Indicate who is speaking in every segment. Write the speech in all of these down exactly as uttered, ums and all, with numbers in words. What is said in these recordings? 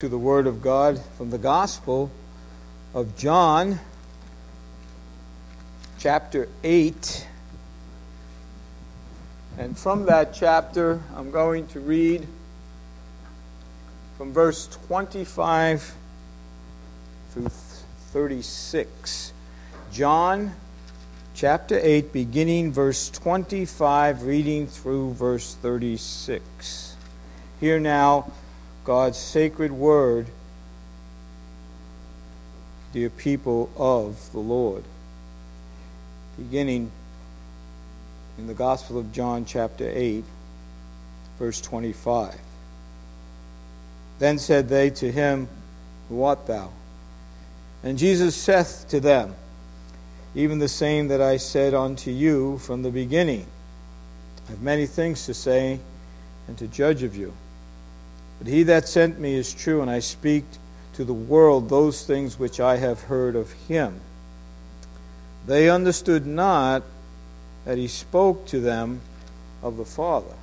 Speaker 1: To the Word of God from the Gospel of John, chapter eight. And from that chapter, I'm going to read from verse twenty-five through thirty-six. John, chapter eight, beginning verse twenty-five, reading through verse thirty-six. Hear now God's sacred word, dear people of the Lord. Beginning in the Gospel of John, chapter eight, verse twenty-five. Then said they to him, Who art thou? And Jesus saith to them, Even the same that I said unto you from the beginning. I have many things to say and to judge of you. But he that sent me is true, and I speak to the world those things which I have heard of him. They understood not that he spoke to them of the Father.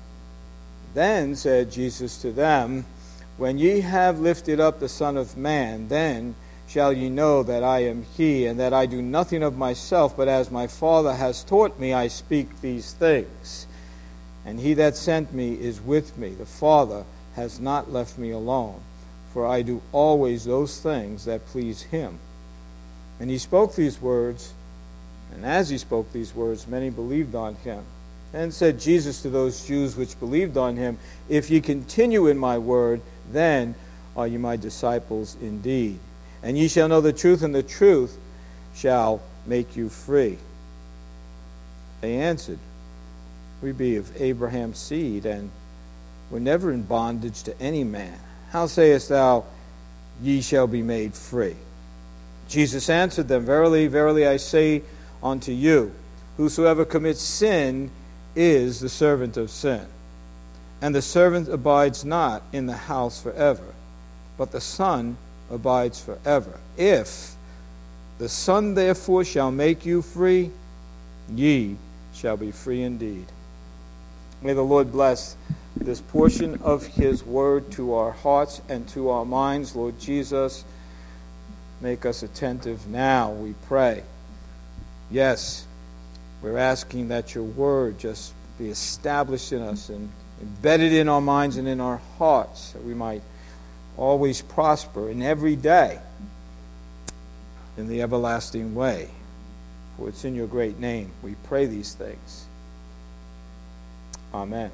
Speaker 1: Then said Jesus to them, When ye have lifted up the Son of Man, then shall ye know that I am he, and that I do nothing of myself, but as my Father has taught me, I speak these things. And he that sent me is with me. The Father has not left me alone, for I do always those things that please him. And he spoke these words, and as he spoke these words, many believed on him. Then said Jesus to those Jews which believed on him, If ye continue in my word, then are ye my disciples indeed. And ye shall know the truth, and the truth shall make you free. They answered, We be of Abraham's seed, and were never in bondage to any man. How sayest thou, Ye shall be made free? Jesus answered them, Verily, verily, I say unto you, Whosoever commits sin is the servant of sin. And the servant abides not in the house forever, but the Son abides forever. If the Son therefore shall make you free, ye shall be free indeed. May the Lord bless this portion of his word to our hearts and to our minds. Lord Jesus, make us attentive now, we pray. Yes, we're asking that your word just be established in us and embedded in our minds and in our hearts, that we might always prosper in every day in the everlasting way. For it's in your great name we pray these things. Amen.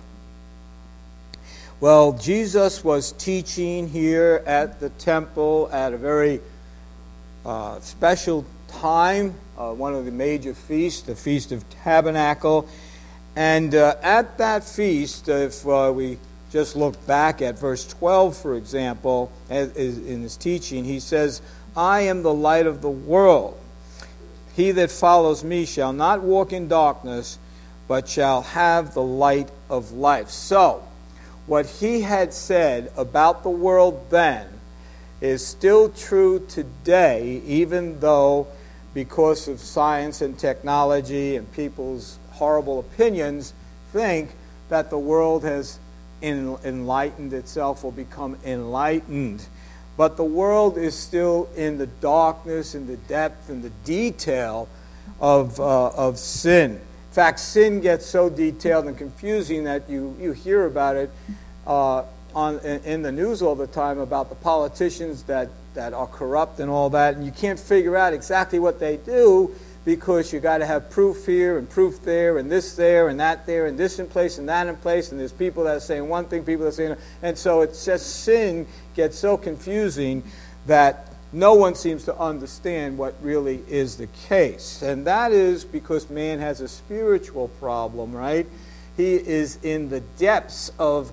Speaker 1: Well, Jesus was teaching here at the temple at a very uh, special time, uh, one of the major feasts, the Feast of Tabernacle. And uh, at that feast, if uh, we just look back at verse twelve, for example, as, as in his teaching, he says, I am the light of the world. He that follows me shall not walk in darkness, but shall have the light of life. So, what he had said about the world then is still true today, even though because of science and technology and people's horrible opinions think that the world has enlightened itself or become enlightened. But the world is still in the darkness, in the depth, in the detail of, uh, of sin. In fact, sin gets so detailed and confusing that you, you hear about it uh, on in, in the news all the time about the politicians that, that are corrupt and all that, and you can't figure out exactly what they do because you got to have proof here and proof there and this there and that there and this in place and that in place, and there's people that are saying one thing, people that are saying, and so it's just sin gets so confusing that no one seems to understand what really is the case. And that is because man has a spiritual problem, right? He is in the depths of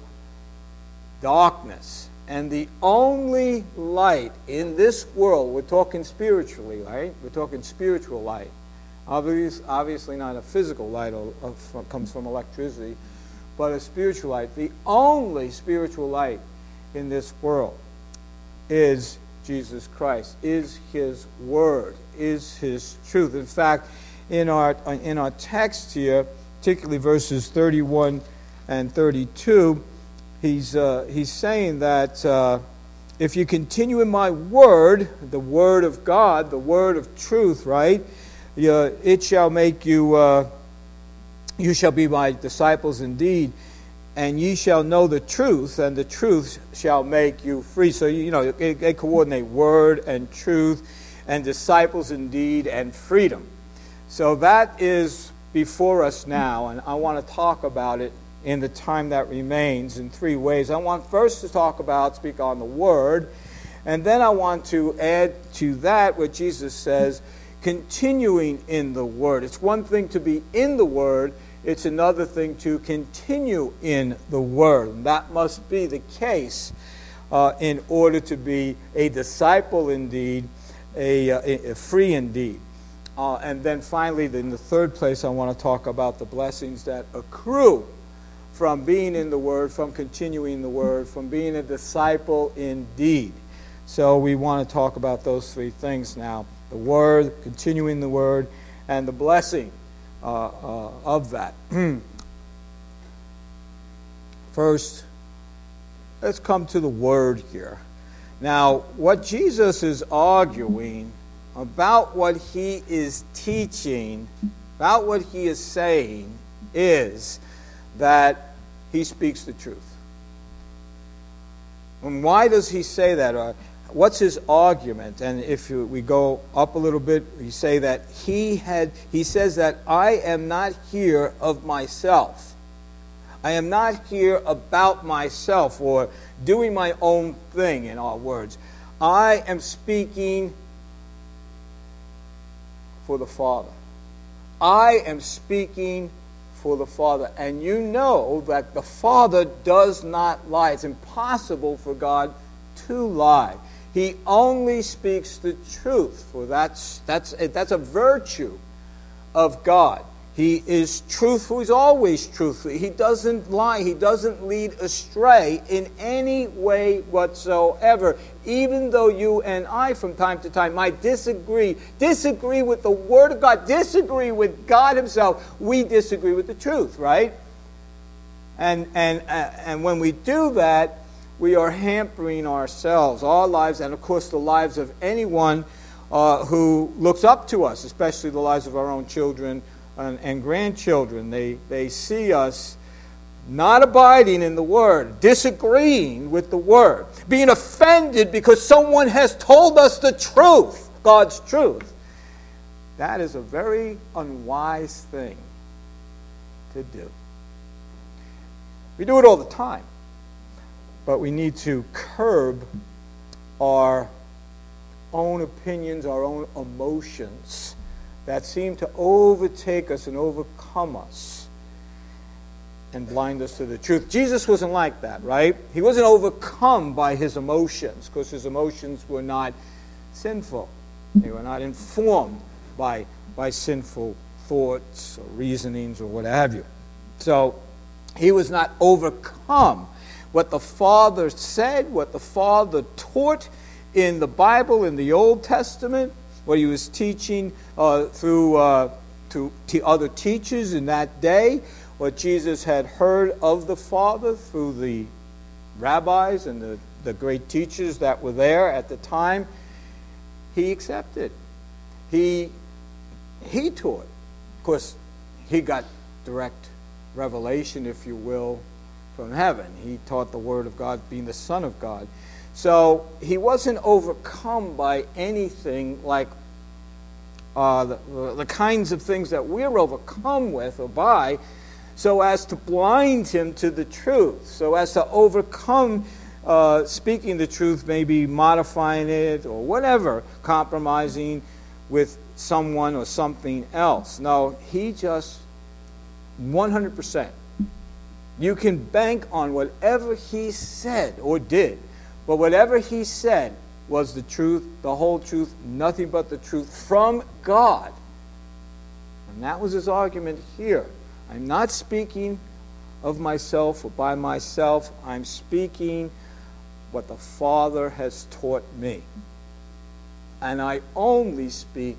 Speaker 1: darkness. And the only light in this world, we're talking spiritually, right? We're talking spiritual light. Obviously, obviously not a physical light that comes from electricity, but a spiritual light. The only spiritual light in this world is Jesus Christ, is his word, is his truth. In fact, in our in our text here, particularly verses thirty-one and thirty-two, he's uh, he's saying that uh, if you continue in my word, the word of God, the word of truth, right? You, it shall make you, uh, you shall be my disciples indeed, and ye shall know the truth, and the truth shall make you free. So, you know, they, they coordinate word and truth, and disciples indeed, and freedom. So that is before us now, and I want to talk about it in the time that remains in three ways. I want first to talk about, speak on the Word, and then I want to add to that what Jesus says, continuing in the Word. It's one thing to be in the Word, it's another thing to continue in the Word. And that must be the case uh, in order to be a disciple indeed, a, a, a free indeed. Uh, and then finally, in the third place, I want to talk about the blessings that accrue from being in the Word, from continuing the Word, from being a disciple indeed. So we want to talk about those three things now. The Word, continuing the Word, and the blessing uh, uh, of that. First, let's come to the Word here. Now, what Jesus is arguing about what he is teaching, about what he is saying, is that he speaks the truth. And why does he say that? Or what's his argument? And if we go up a little bit, we say that he had. He says that I am not here of myself. I am not here about myself or doing my own thing, in our words. I am speaking for the Father. I am speaking for the Father. And you know that the Father does not lie. It's impossible for God to lie. He only speaks the truth, for that's that's that's a virtue of God. He is truthful. He's always truthful. He doesn't lie. He doesn't lead astray in any way whatsoever. Even though you and I from time to time might disagree, disagree with the Word of God, disagree with God Himself, we disagree with the truth, right? And and uh, and when we do that, we are hampering ourselves, our lives, and of course the lives of anyone uh, who looks up to us, especially the lives of our own children and, and grandchildren. They they see us not abiding in the Word, disagreeing with the Word, being offended because someone has told us the truth, God's truth. That is a very unwise thing to do. We do it all the time, but we need to curb our own opinions, our own emotions that seem to overtake us and overcome us and blind us to the truth. Jesus wasn't like that, right? He wasn't overcome by his emotions, because his emotions were not sinful. They were not informed by, by sinful thoughts or reasonings or what have you. So he was not overcome. What the Father said, what the Father taught in the Bible, in the Old Testament, what he was teaching uh, through uh, to, to other teachers in that day, what Jesus had heard of the Father through the rabbis and the, the great teachers that were there at the time, he accepted. He, he taught. Of course, he got direct revelation, if you will, from heaven. He taught the Word of God, being the Son of God. So he wasn't overcome by anything like uh, the, the kinds of things that we're overcome with or by, so as to blind him to the truth, so as to overcome uh, speaking the truth, maybe modifying it or whatever, compromising with someone or something else. No, he just one hundred percent. You can bank on whatever he said or did, but whatever he said was the truth, the whole truth, nothing but the truth from God. And that was his argument here. I'm not speaking of myself or by myself. I'm speaking what the Father has taught me. And I only speak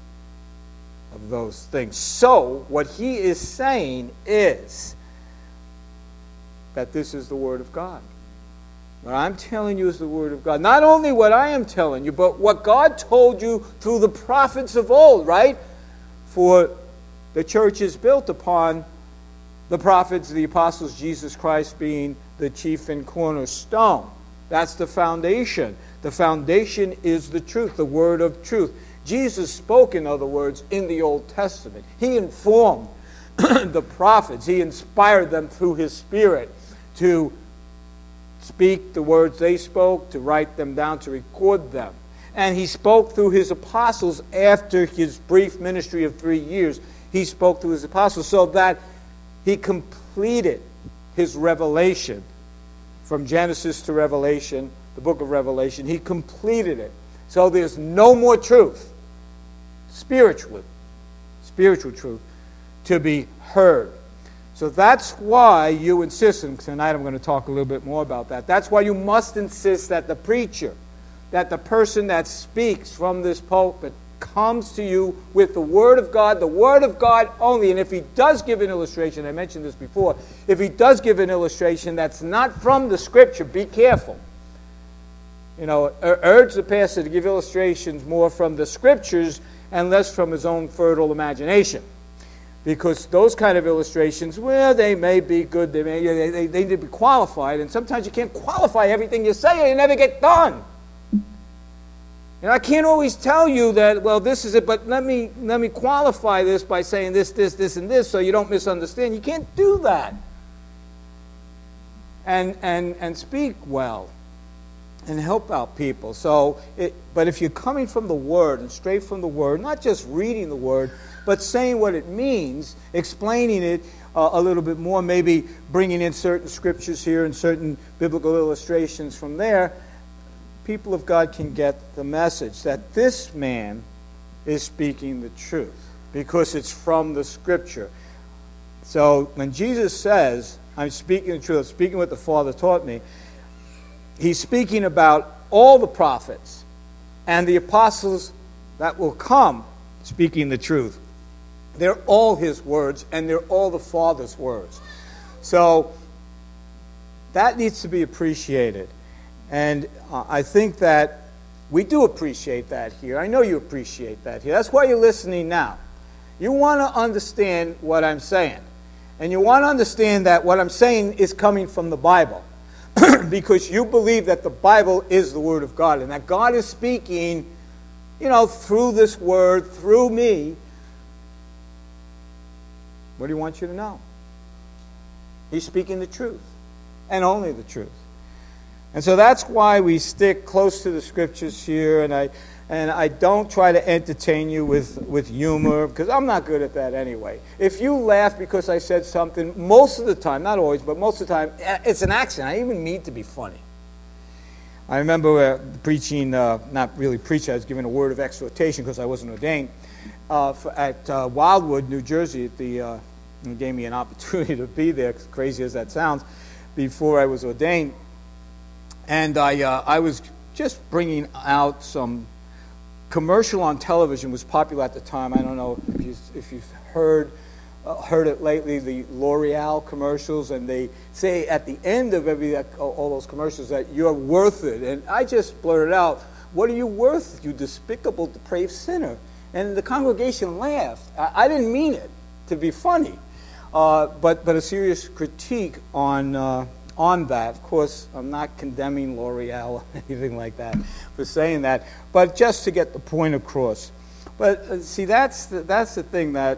Speaker 1: of those things. So, what he is saying is that this is the Word of God. What I'm telling you is the Word of God. Not only what I am telling you, but what God told you through the prophets of old, right? For the church is built upon the prophets, the apostles, Jesus Christ being the chief and cornerstone. That's the foundation. The foundation is the truth, the word of truth. Jesus spoke, in other words, in the Old Testament. He informed the prophets. He inspired them through His Spirit to speak the words they spoke, to write them down, to record them. And He spoke through His apostles after His brief ministry of three years. He spoke through His apostles so that He completed His revelation from Genesis to Revelation, the book of Revelation. He completed it. So there's no more truth, spiritually, spiritual truth, to be heard. So that's why you insist, and tonight I'm going to talk a little bit more about that. That's why you must insist that the preacher, that the person that speaks from this pulpit comes to you with the Word of God, the Word of God only. And if he does give an illustration, I mentioned this before, if he does give an illustration that's not from the Scripture, be careful. You know, urge the pastor to give illustrations more from the Scriptures and less from his own fertile imagination. Because those kind of illustrations, well, they may be good, they, may, they, they, they need to be qualified, and sometimes you can't qualify everything you say or you never get done. And I can't always tell you that, well, this is it, but let me let me qualify this by saying this, this, this, and this, so you don't misunderstand. You can't do that. And and and speak well and help out people. So, it, but if you're coming from the Word and straight from the Word, not just reading the Word, but saying what it means, explaining it uh, a little bit more, maybe bringing in certain scriptures here and certain biblical illustrations from there, people of God can get the message that this man is speaking the truth because it's from the Scripture. So when Jesus says, I'm speaking the truth, I'm speaking what the Father taught me, He's speaking about all the prophets and the apostles that will come speaking the truth. They're all His words, and they're all the Father's words. So that needs to be appreciated. And uh, I think that we do appreciate that here. I know you appreciate that here. That's why you're listening now. You want to understand what I'm saying. And you want to understand that what I'm saying is coming from the Bible. Because you believe that the Bible is the Word of God. And that God is speaking, you know, through this Word, through me. What do He want you to know? He's speaking the truth. And only the truth. And so that's why we stick close to the Scriptures here, and I and I don't try to entertain you with, with humor, because I'm not good at that anyway. If you laugh because I said something, most of the time, not always, but most of the time, it's an accident. I even mean to be funny. I remember uh, preaching, uh, not really preaching, I was given a word of exhortation because I wasn't ordained, uh, for, at uh, Wildwood, New Jersey. At the, uh, it gave me an opportunity to be there, as crazy as that sounds, before I was ordained. And I uh, I was just bringing out some commercial on television. Was popular at the time. I don't know if, you, if you've heard uh, heard it lately, the L'Oreal commercials. And they say at the end of every all those commercials that you're worth it. And I just blurted out, what are you worth, you despicable, depraved sinner? And the congregation laughed. I, I didn't mean it to be funny. Uh, but, but a serious critique on... Uh, On that. Of course, I'm not condemning L'Oreal or anything like that for saying that, but just to get the point across. But uh, see, that's the, that's the thing that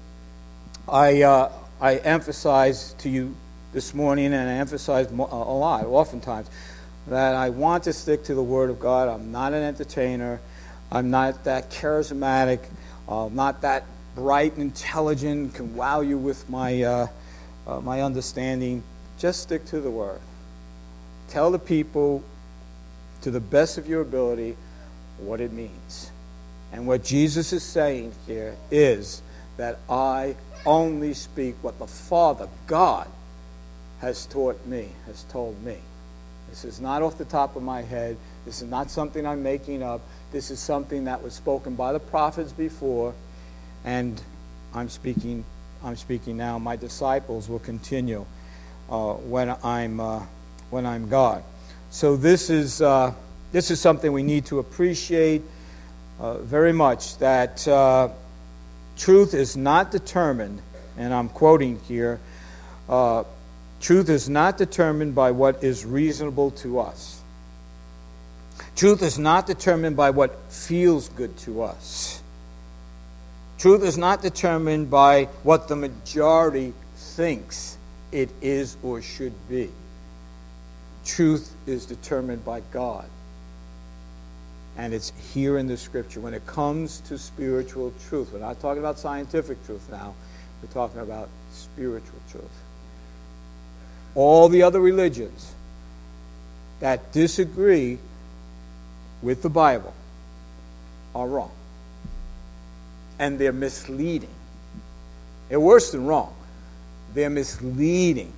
Speaker 1: I uh, I emphasize to you this morning, and I emphasize mo- a lot, oftentimes, that I want to stick to the Word of God. I'm not an entertainer. I'm not that charismatic. I'm uh, not that bright and intelligent, can wow you with my uh, uh, my understanding. Just stick to the Word. Tell the people, to the best of your ability, what it means. And what Jesus is saying here is that I only speak what the Father, God, has taught me, has told me. This is not off the top of my head. This is not something I'm making up. This is something that was spoken by the prophets before, and I'm speaking, I'm speaking now. My disciples will continue. Uh, when I'm uh, when I'm God. So this is uh, this is something we need to appreciate uh, very much, that uh, truth is not determined, and I'm quoting here, uh, truth is not determined by what is reasonable to us. Truth is not determined by what feels good to us. Truth is not determined by what the majority thinks it is or should be. Truth is determined by God. And it's here in the Scripture. When it comes to spiritual truth, we're not talking about scientific truth now. We're talking about spiritual truth. All the other religions that disagree with the Bible are wrong. And they're misleading. They're worse than wrong. They're misleading.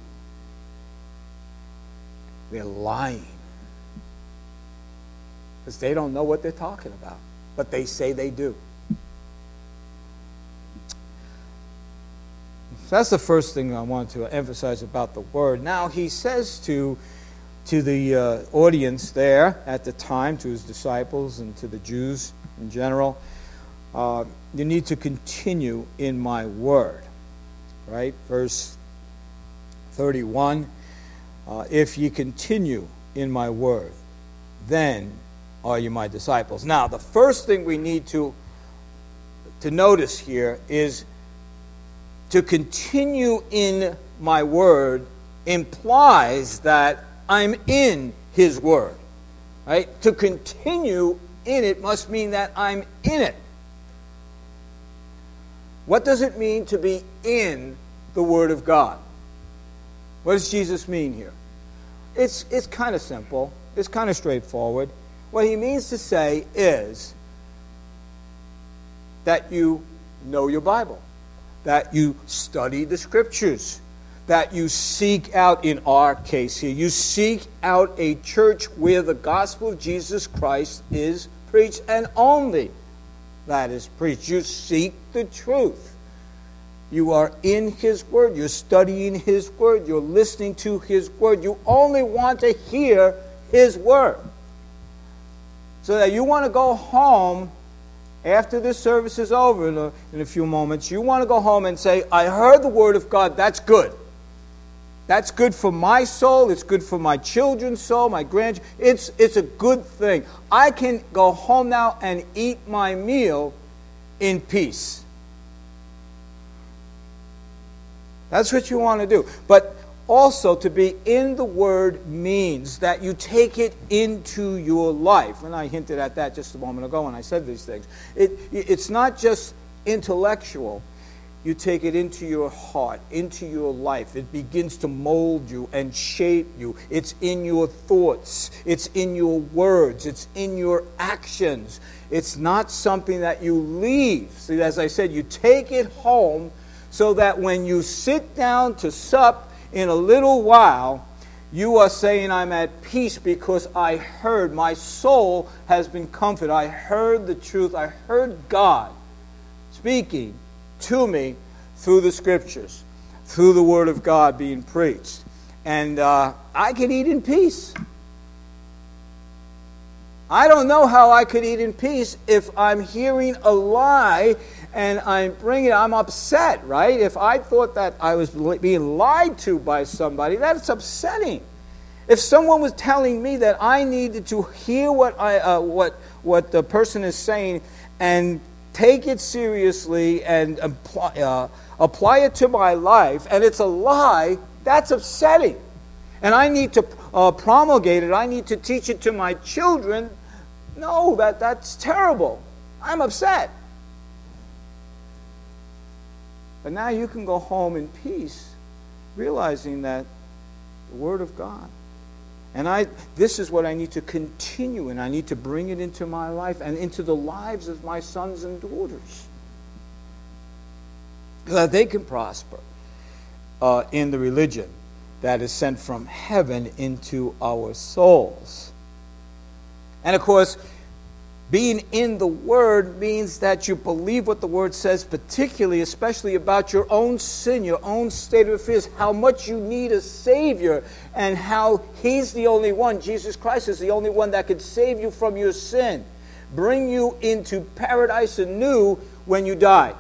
Speaker 1: They're lying. Because they don't know what they're talking about. But they say they do. So that's the first thing I want to emphasize about the Word. Now, he says to, to the uh, audience there at the time, to his disciples and to the Jews in general, uh, you need to continue in my Word. Right? Verse thirty-one, uh, if ye continue in my Word, then are you my disciples. Now, the first thing we need to, to notice here is to continue in my Word implies that I'm in His Word. Right? To continue in it must mean that I'm in it. What does it mean to be in the Word of God? What does Jesus mean here? It's, it's kind of simple. It's kind of straightforward. What he means to say is that you know your Bible, that you study the Scriptures, that you seek out, in our case here, you seek out a church where the gospel of Jesus Christ is preached, and only that is preached. You seek the truth. You are in His Word. You're studying His Word. You're listening to His Word. You only want to hear His Word. So that you want to go home after this service is over in a, in a few moments. You want to go home and say, I heard the Word of God. That's good. That's good for my soul. It's good for my children's soul, my grandchildren. It's, it's a good thing. I can go home now and eat my meal in peace. That's what you want to do. But also, to be in the Word means that you take it into your life. And I hinted at that just a moment ago when I said these things. It, it's not just intellectual. You take it into your heart, into your life. It begins to mold you and shape you. It's in your thoughts. It's in your words. It's in your actions. It's not something that you leave. See, as I said, you take it home so that when you sit down to sup in a little while, you are saying, I'm at peace because I heard. My soul has been comforted. I heard the truth. I heard God speaking to me through the Scriptures, through the Word of God being preached. And uh, I can eat in peace. I don't know how I could eat in peace if I'm hearing a lie and I'm bringing it. I'm upset, right? If I thought that I was being lied to by somebody, that's upsetting. If someone was telling me that I needed to hear what I uh, what what the person is saying and take it seriously and apply, uh, apply it to my life, and it's a lie, that's upsetting. And I need to uh, promulgate it. I need to teach it to my children. No, that, that's terrible. I'm upset. But now you can go home in peace, realizing that the Word of God. And I, this is what I need to continue, and I need to bring it into my life and into the lives of my sons and daughters, so that they can prosper uh, in the religion that is sent from heaven into our souls. And of course, Being in the Word means that you believe what the Word says, particularly, especially about your own sin, your own state of affairs, how much you need a Savior, and how He's the only one, Jesus Christ is the only one that could save you from your sin, bring you into paradise anew when you die.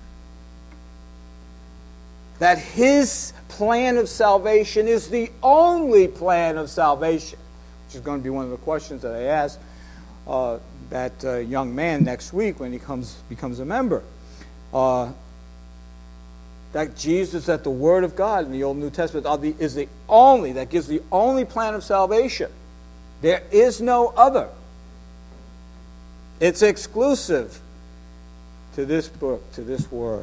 Speaker 1: That His plan of salvation is the only plan of salvation, which is going to be one of the questions that I ask uh, that uh, young man next week when he comes becomes a member. Uh, that Jesus, that the Word of God in the Old and New Testament are the, is the only, that gives the only plan of salvation. There is no other. It's exclusive to this book, to this Word.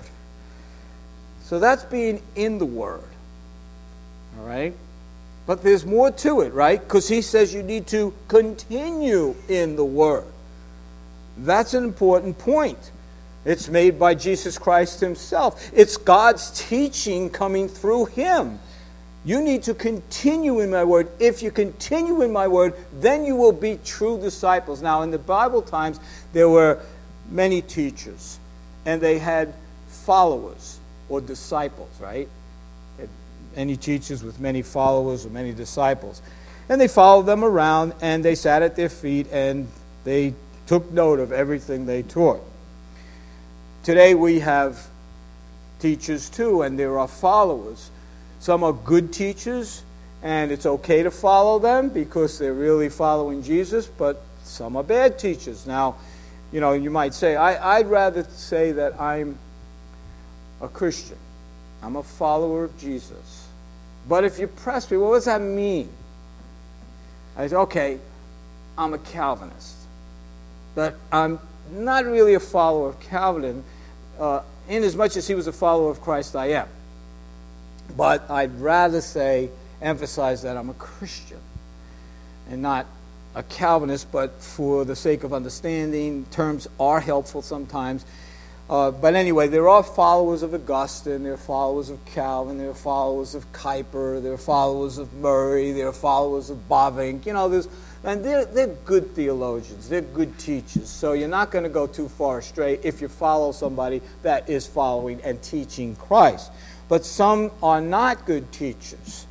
Speaker 1: So that's being in the Word. All right? But there's more to it, right? Because he says you need to continue in the Word. That's an important point. It's made by Jesus Christ Himself. It's God's teaching coming through Him. You need to continue in my Word. If you continue in my Word, then you will be true disciples. Now, in the Bible times, there were many teachers, and they had followers or disciples, right? Many teachers with many followers or many disciples. And they followed them around, and they sat at their feet, and they took note of everything they taught. Today we have teachers too, and there are followers. Some are good teachers, and it's okay to follow them because they're really following Jesus, but some are bad teachers. Now, you know, you might say, I, I'd rather say that I'm a Christian. I'm a follower of Jesus. But if you press me, well, what does that mean? I say, okay, I'm a Calvinist. But I'm not really a follower of Calvin. Uh, in as much as he was a follower of Christ, I am. But I'd rather say, emphasize that I'm a Christian and not a Calvinist, but for the sake of understanding, terms are helpful sometimes. Uh, but anyway, there are followers of Augustine, there are followers of Calvin, there are followers of Kuyper, there are followers of Murray, there are followers of Bavinck. You know, there's, and they're, they're good theologians, they're good teachers. So you're not going to go too far astray if you follow somebody that is following and teaching Christ. But some are not good teachers.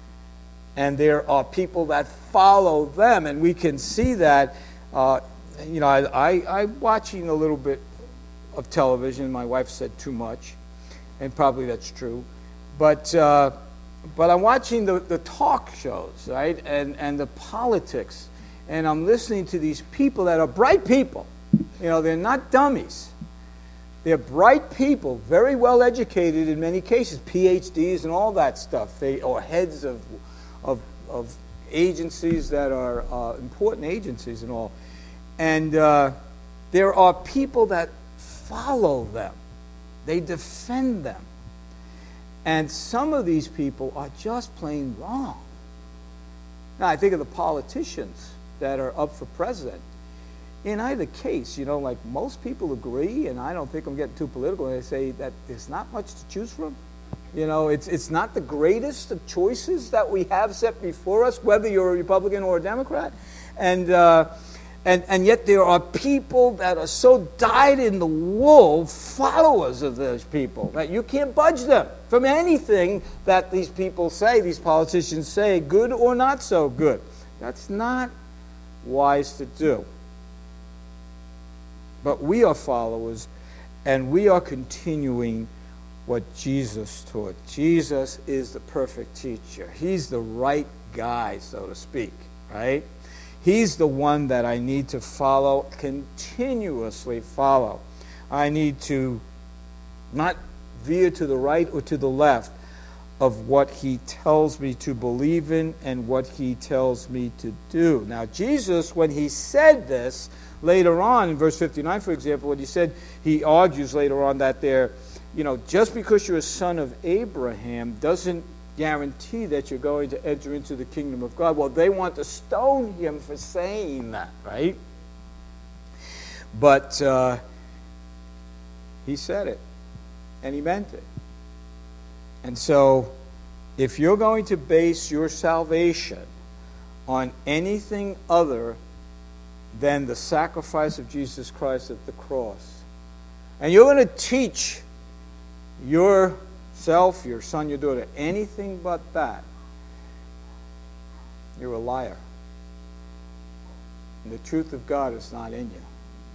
Speaker 1: And there are people that follow them, and we can see that. Uh, you know, I, I, I'm watching a little bit of television. My wife said too much, and probably that's true. But uh, but I'm watching the, the talk shows, right, and, and the politics, and I'm listening to these people that are bright people. You know, they're not dummies. They're bright people, very well educated in many cases, P H Ds and all that stuff. They or heads of of, of agencies that are uh, important agencies and all. And uh, there are people that follow them. They defend them. And some of these people are just plain wrong. Now, I think of the politicians that are up for president. In either case, you know, like most people agree, and I don't think I'm getting too political, and they say that there's not much to choose from. You know, it's it's not the greatest of choices that we have set before us, whether you're a Republican or a Democrat. And uh, and and yet there are people that are so dyed in the wool, followers of those people, that you can't budge them from anything that these people say, these politicians say, good or not so good. That's not wise to do. But we are followers, and we are continuing what Jesus taught. Jesus is the perfect teacher. He's the right guy, so to speak, right? He's the one that I need to follow, continuously follow. I need to not veer to the right or to the left of what he tells me to believe in and what he tells me to do. Now, Jesus, when he said this, later on in verse fifty-nine, for example, when he said, he argues later on that there, you know, just because you're a son of Abraham doesn't guarantee that you're going to enter into the kingdom of God. Well, they want to stone him for saying that, right? But uh, he said it, and he meant it. And so, if you're going to base your salvation on anything other than the sacrifice of Jesus Christ at the cross, and you're going to teach yourself, your son, your daughter, anything but that, you're a liar. And the truth of God is not in you.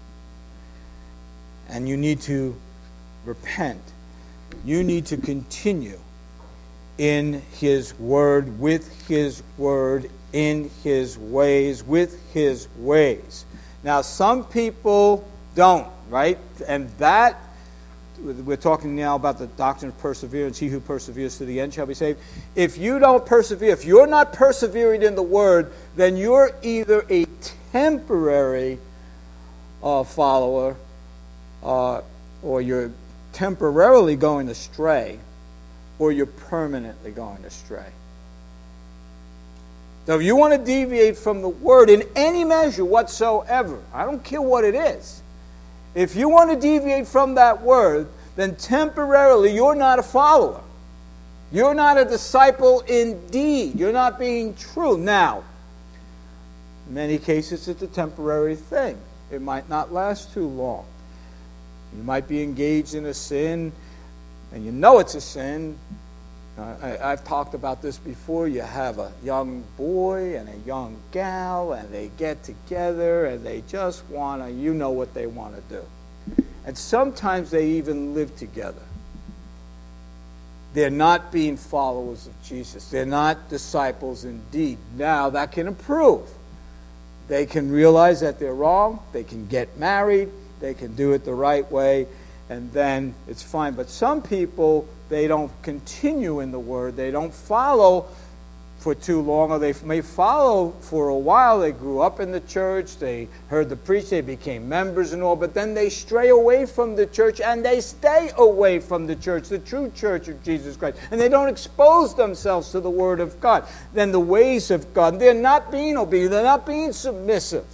Speaker 1: And you need to repent. You need to continue in His Word, with His Word, in His ways, with His ways. Now, some people don't, right? And that, we're talking now about the doctrine of perseverance. He who perseveres to the end shall be saved. If you don't persevere, if you're not persevering in the Word, then you're either a temporary uh, follower uh, or you're temporarily going astray, or you're permanently going astray. So if you want to deviate from the Word in any measure whatsoever, I don't care what it is, if you want to deviate from that Word, then temporarily you're not a follower. You're not a disciple indeed. You're not being true. Now, in many cases it's a temporary thing. It might not last too long. You might be engaged in a sin, and you know it's a sin. Uh, I, I've talked about this before. You have a young boy and a young gal, and they get together, and they just want to, you know what they want to do. And sometimes they even live together. They're not being followers of Jesus. They're not disciples indeed. Now, that can improve. They can realize that they're wrong. They can get married. They can do it the right way, and then it's fine. But some people, they don't continue in the Word. They don't follow for too long, or they may follow for a while. They grew up in the church. They heard the preach. They became members and all. But then they stray away from the church, and they stay away from the church, the true church of Jesus Christ. And they don't expose themselves to the Word of God. Then the ways of God, they're not being obedient. They're not being submissive.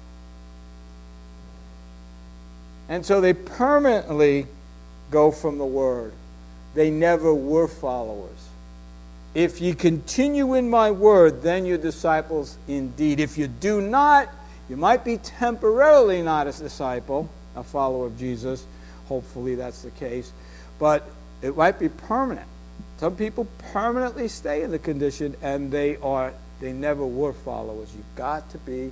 Speaker 1: And so they permanently go from the Word. They never were followers. If you continue in my Word, then you're disciples indeed. If you do not, you might be temporarily not a disciple, a follower of Jesus. Hopefully that's the case. But it might be permanent. Some people permanently stay in the condition, and they are they never were followers. You've got to be,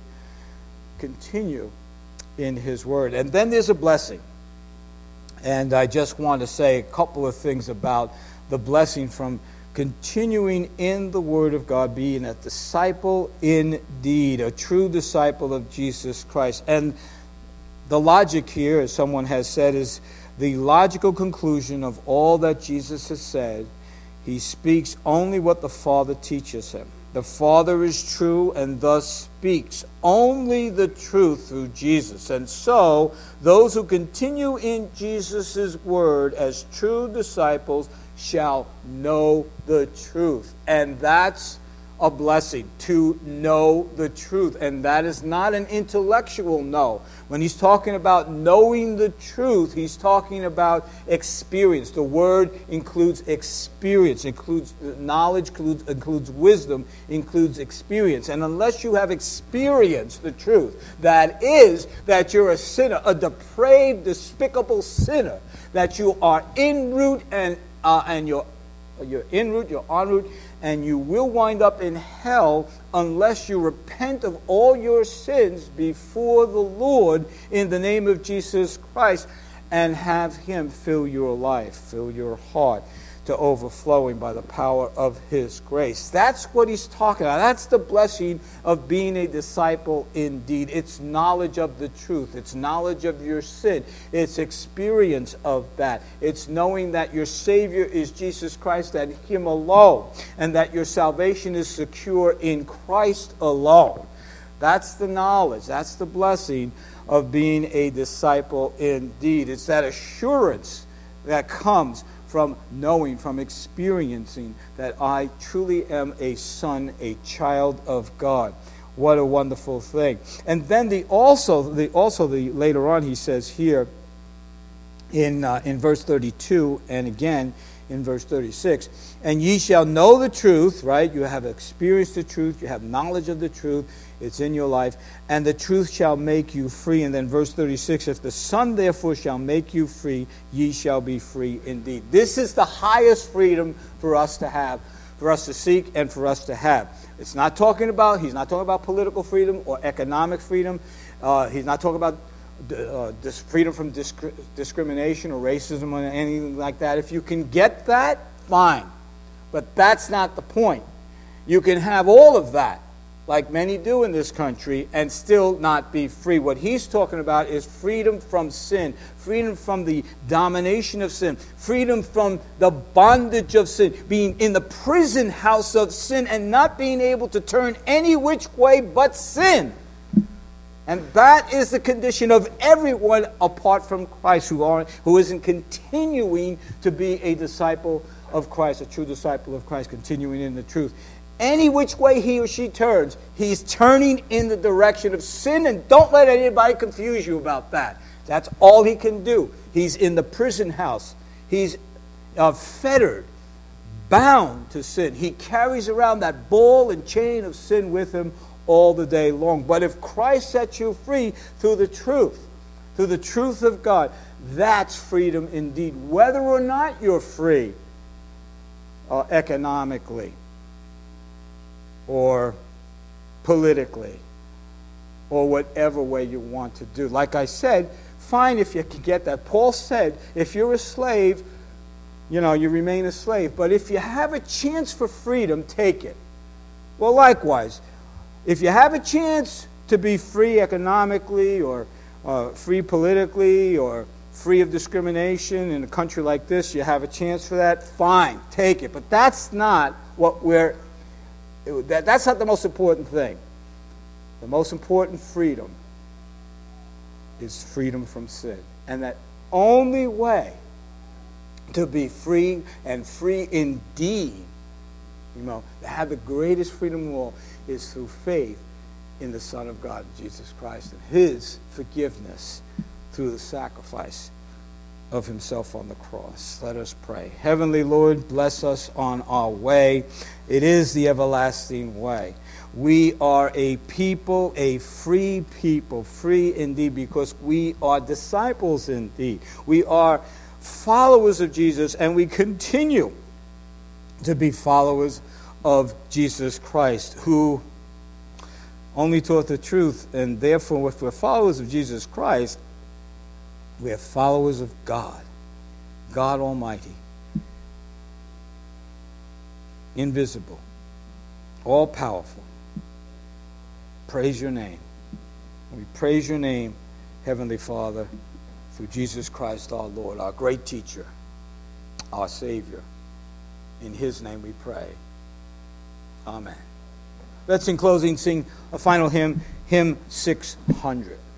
Speaker 1: continue in His Word. And then there's a blessing. And I just want to say a couple of things about the blessing from continuing in the Word of God, being a disciple indeed, a true disciple of Jesus Christ. And the logic here, as someone has said, is the logical conclusion of all that Jesus has said. He speaks only what the Father teaches him. The Father is true and thus speaks only the truth through Jesus. And so, those who continue in Jesus' word as true disciples shall know the truth. And that's a blessing, to know the truth. And that is not an intellectual know. When he's talking about knowing the truth, he's talking about experience. The word includes experience, includes knowledge, includes, includes wisdom, includes experience. And unless you have experienced the truth, that is that you're a sinner, a depraved, despicable sinner, that you are en route and uh, and you're you're en route, you're en route, and you will wind up in hell unless you repent of all your sins before the Lord in the name of Jesus Christ and have Him fill your life, fill your heart to overflowing by the power of His grace. That's what he's talking about. That's the blessing of being a disciple indeed. It's knowledge of the truth. It's knowledge of your sin. It's experience of that. It's knowing that your Savior is Jesus Christ and Him alone, and that your salvation is secure in Christ alone. That's the knowledge. That's the blessing of being a disciple indeed. It's that assurance that comes from knowing, from experiencing that I truly am a son, a child of God. What a wonderful thing. And then the also the also the later on he says here in uh, in verse thirty-two and again in verse thirty-six. And ye shall know the truth, right? You have experienced the truth. You have knowledge of the truth. It's in your life. And the truth shall make you free. And then verse thirty-six, if the Son therefore shall make you free, ye shall be free indeed. This is the highest freedom for us to have, for us to seek, and for us to have. It's not talking about, he's not talking about political freedom or economic freedom. Uh, he's not talking about uh, this freedom from disc- discrimination or racism or anything like that. If you can get that, fine. But that's not the point. You can have all of that, like many do in this country, and still not be free. What he's talking about is freedom from sin, freedom from the domination of sin, freedom from the bondage of sin, being in the prison house of sin and not being able to turn any which way but sin. And that is the condition of everyone apart from Christ who are who isn't continuing to be a disciple of Christ, a true disciple of Christ, continuing in the truth. Any which way he or she turns, he's turning in the direction of sin, and don't let anybody confuse you about that. That's all he can do. He's in the prison house. He's uh, fettered, bound to sin. He carries around that ball and chain of sin with him all the day long. But if Christ sets you free through the truth, through the truth of God, that's freedom indeed, whether or not you're free uh, economically or politically or whatever way you want to do. Like I said, fine if you can get that. Paul said, if you're a slave, you know, you remain a slave. But if you have a chance for freedom, take it. Well, likewise, if you have a chance to be free economically or uh, free politically or free of discrimination in a country like this, you have a chance for that, fine, take it. But that's not what we're, that, that's not the most important thing. The most important freedom is freedom from sin. And that only way to be free and free indeed, you know, to have the greatest freedom of all, is through faith in the Son of God, Jesus Christ, and his forgiveness through the sacrifice of himself on the cross. Let us pray. Heavenly Lord, bless us on our way. It is the everlasting way. We are a people, a free people, free indeed, because we are disciples indeed. We are followers of Jesus, and we continue to be followers of Jesus Christ, who only taught the truth. And therefore, if we're followers of Jesus Christ, we are followers of God, God Almighty, invisible, all-powerful. Praise your name. We praise your name, Heavenly Father, through Jesus Christ our Lord, our great teacher, our Savior. In his name we pray. Amen. Let's, in closing, sing a final hymn, hymn six hundred.